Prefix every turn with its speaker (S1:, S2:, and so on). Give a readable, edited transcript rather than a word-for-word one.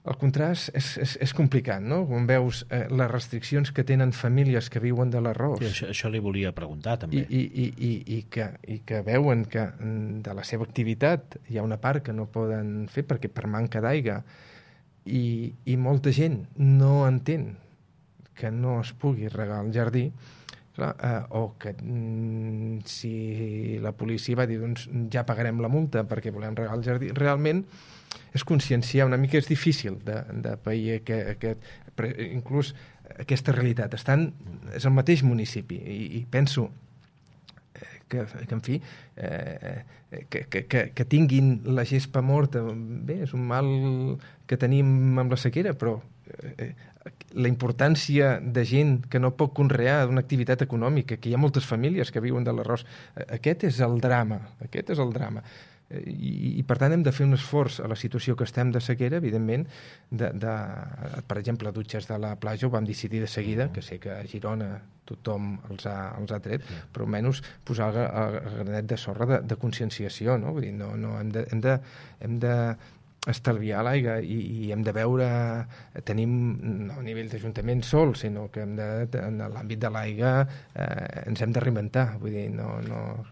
S1: El contrast és complicat, no? Quan veus les restriccions que tenen famílies que viuen de l'arròs
S2: Això li volia preguntar, també.
S1: i que veuen que de la seva activitat hi ha una part que no poden fer perquè per manca d'aigua i molta gent no entén que no es pugui regar el jardí, clar, o que si la policia va dir doncs ja pagarem la multa perquè volem regar el jardí, realment és conscienciar una mica, és difícil de pair inclús aquesta realitat. És el mateix municipi i penso que en fi, que tinguin la gespa morta, bé, és un mal que tenim amb la sequera, però la importància de gent que no pot conrear d'una activitat econòmica, que hi ha moltes famílies que viuen de l'arròs, aquest és el drama, I per tant hem de fer un esforç a la situació que estem de sequera, evidentment, per exemple, dutxes de la platja ho vam decidir de seguida, que sé que a Girona tothom els ha tret, però almenys posar el granet de sorra de conscienciació, no? Vull dir, no hem de estalviar l'aigua i hem de veure, tenim no a nivell d'Ajuntament sol, sinó que en l'àmbit de l'aigua ens hem de reinventar, vull dir, no